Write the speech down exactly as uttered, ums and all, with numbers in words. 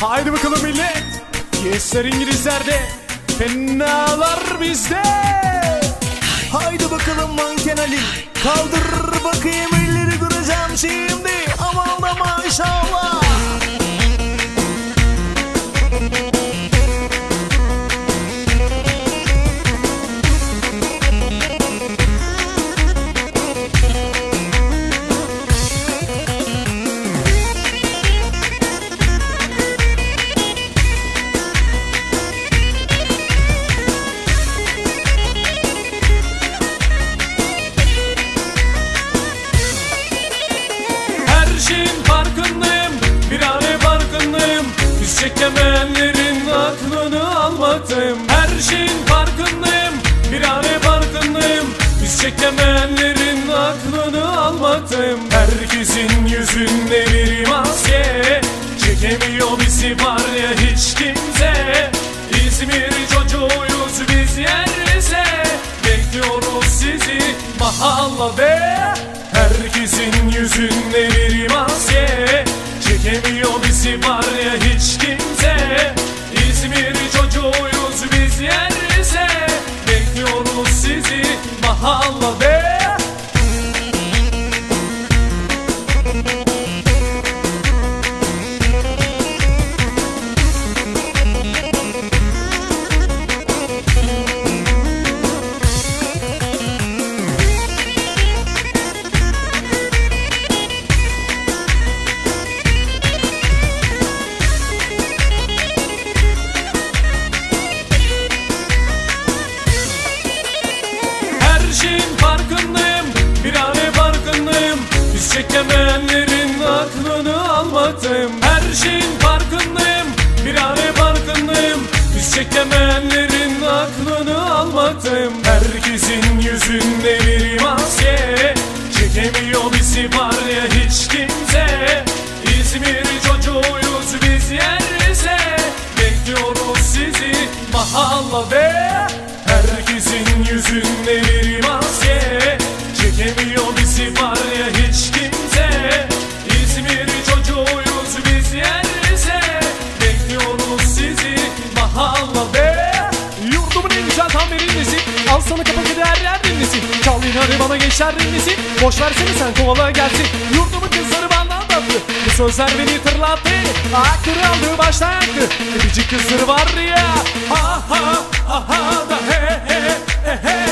Haydi bakalım millet. Yesler İngilizlerde, fenalar bizde. Haydi bakalım manken Ali, kaldır bakayım elleri, duracağım şimdi. Aman da maşallah. Farkındayım, bir an farkındayım. Biz çekemeyenlerin aklını almaktayım. Her şeyin farkındayım, bir an farkındayım. Biz çekemeyenlerin aklını almaktayım. Herkesin yüzünde bir maske, çekemiyor bizi var ya hiç kimse. İzmir çocuğuyuz biz yerse, bekliyoruz sizi mahallede. Herkesin yüzünde bir maske, çekemiyor bizi var ya hiç kimse. İzmir çocuğuyuz biz yerse, bekliyoruz sizi mahallede. Farkındayım, bir an farkındayım. Biz çekemeyenlerin aklını almaktayım. Her şeyin farkındayım, bir an farkındayım. Biz çekemeyenlerin aklını almaktayım. Herkesin yüzünde bir maske, çekemiyor bizi var ya hiç kimse. İzmir çocuğuyuz biz yerse, bekliyoruz sizi mahallede. Herkesin yüzünde bir maske, çekemiyor bizi var ya hiç kimse. İzmir çocuğuyuz biz yerse, bekliyoruz sizi mahallede. Yurdumun en güzel tam derinlisi, al sana kapak eder her yer dinlesin. Çal inanı bana gençler dinlesin, boş versene sen kovala gelsin. Yurdumun kızları benden tatlı, bu sözler beni tırlattı. Aklını aldı baştan yaktı, öpücük kızları var ya. Ha ha ha ha da he he he he.